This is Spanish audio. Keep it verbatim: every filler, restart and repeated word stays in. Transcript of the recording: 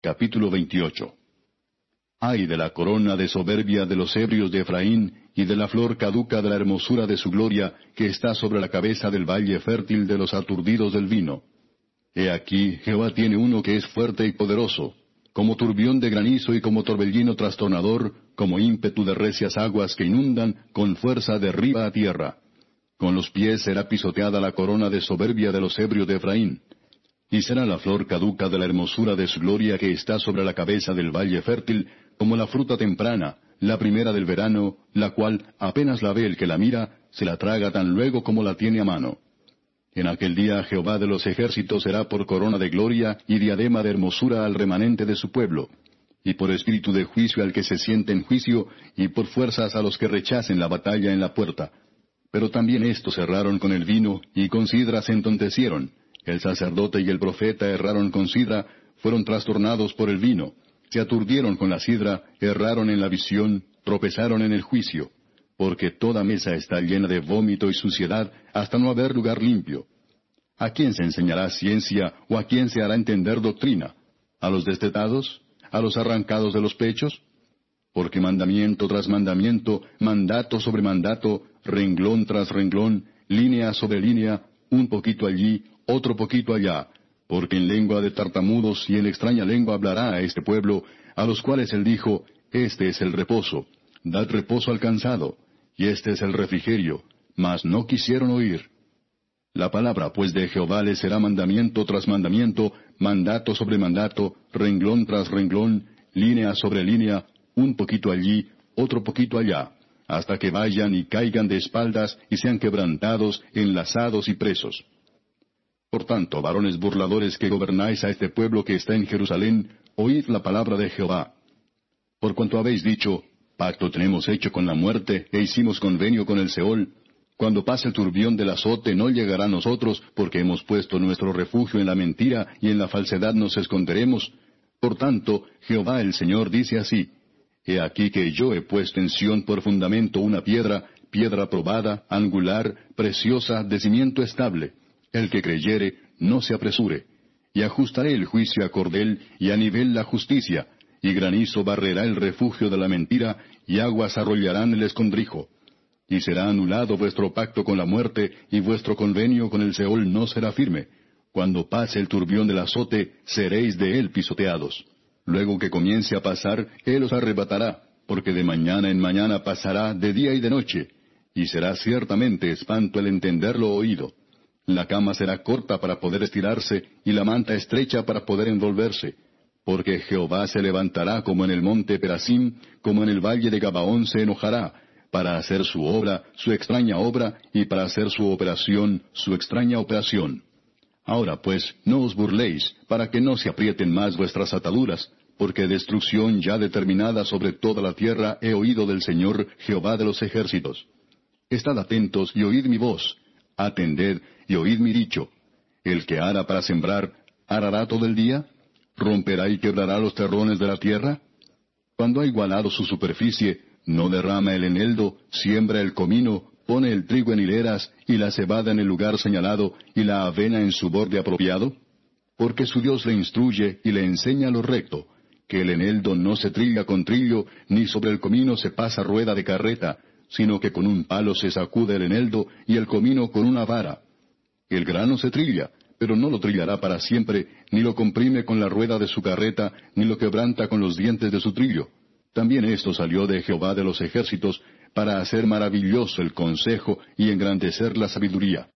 Capítulo veintiocho. Ay de la corona de soberbia de los ebrios de Efraín, y de la flor caduca de la hermosura de su gloria, que está sobre la cabeza del valle fértil de los aturdidos del vino. He aquí, Jehová tiene uno que es fuerte y poderoso, como turbión de granizo y como torbellino trastornador, como ímpetu de recias aguas que inundan, con fuerza de arriba a tierra. Con los pies será pisoteada la corona de soberbia de los ebrios de Efraín. Y será la flor caduca de la hermosura de su gloria que está sobre la cabeza del valle fértil, como la fruta temprana, la primera del verano, la cual, apenas la ve el que la mira, se la traga tan luego como la tiene a mano. En aquel día Jehová de los ejércitos será por corona de gloria y diadema de hermosura al remanente de su pueblo, y por espíritu de juicio al que se siente en juicio, y por fuerzas a los que rechacen la batalla en la puerta. Pero también éstos erraron con el vino, y con sidra se entontecieron. El sacerdote y el profeta erraron con sidra, fueron trastornados por el vino. Se aturdieron con la sidra, erraron en la visión, tropezaron en el juicio. Porque toda mesa está llena de vómito y suciedad, hasta no haber lugar limpio. ¿A quién se enseñará ciencia, o a quién se hará entender doctrina? ¿A los destetados? ¿A los arrancados de los pechos? Porque mandamiento tras mandamiento, mandato sobre mandato, renglón tras renglón, línea sobre línea, un poquito allí, otro poquito allá, porque en lengua de tartamudos y en extraña lengua hablará a este pueblo, a los cuales él dijo, este es el reposo, dad reposo al cansado, y este es el refrigerio, mas no quisieron oír. La palabra pues de Jehová les será mandamiento tras mandamiento, mandato sobre mandato, renglón tras renglón, línea sobre línea, un poquito allí, otro poquito allá, hasta que vayan y caigan de espaldas y sean quebrantados, enlazados y presos. Por tanto, varones burladores que gobernáis a este pueblo que está en Jerusalén, oíd la palabra de Jehová. Por cuanto habéis dicho, pacto tenemos hecho con la muerte, e hicimos convenio con el Seol, cuando pase el turbión del azote no llegará a nosotros, porque hemos puesto nuestro refugio en la mentira, y en la falsedad nos esconderemos. Por tanto, Jehová el Señor dice así, He aquí que yo he puesto en Sión por fundamento una piedra, piedra probada, angular, preciosa, de cimiento estable. El que creyere, no se apresure. Y ajustaré el juicio a cordel, y a nivel la justicia, y granizo barrerá el refugio de la mentira, y aguas arrollarán el escondrijo. Y será anulado vuestro pacto con la muerte, y vuestro convenio con el Seol no será firme. Cuando pase el turbión del azote, seréis de él pisoteados. Luego que comience a pasar, él os arrebatará, porque de mañana en mañana pasará de día y de noche, y será ciertamente espanto el entenderlo oído. La cama será corta para poder estirarse, y la manta estrecha para poder envolverse. Porque Jehová se levantará como en el monte Perasim, como en el valle de Gabaón se enojará, para hacer su obra, su extraña obra, y para hacer su operación, su extraña operación. Ahora pues, no os burléis, para que no se aprieten más vuestras ataduras, porque destrucción ya determinada sobre toda la tierra he oído del Señor, Jehová de los ejércitos. Estad atentos y oíd mi voz. Atended y oíd mi dicho. El que ara para sembrar, ¿arará todo el día? ¿Romperá y quebrará los terrones de la tierra? Cuando ha igualado su superficie, ¿no derrama el eneldo, siembra el comino, pone el trigo en hileras, y la cebada en el lugar señalado, y la avena en su borde apropiado? Porque su Dios le instruye y le enseña lo recto, que el eneldo no se trilla con trillo, ni sobre el comino se pasa rueda de carreta, sino que con un palo se sacude el eneldo, y el comino con una vara. El grano se trilla, pero no lo trillará para siempre, ni lo comprime con la rueda de su carreta, ni lo quebranta con los dientes de su trillo. También esto salió de Jehová de los ejércitos, para hacer maravilloso el consejo y engrandecer la sabiduría.